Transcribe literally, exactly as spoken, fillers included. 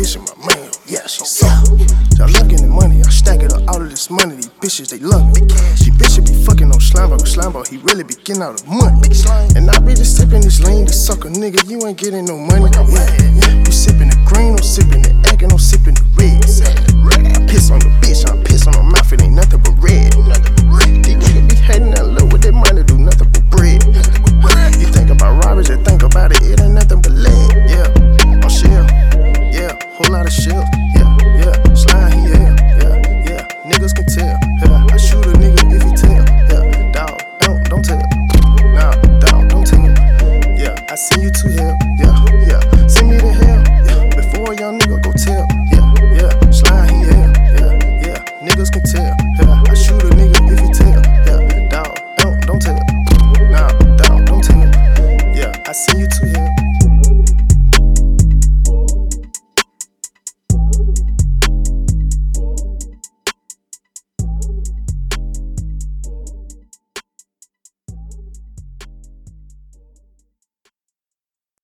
bitch in my mail. Yeah, she suck. Y'all love getting money, I stack it up. All of this money, these bitches, they love me. These bitches be fucking on Slimeball, with Slimeball, he really be getting out of money. And I be just tipping this lane, this sucker nigga, you ain't getting no money. Yeah, yeah. You see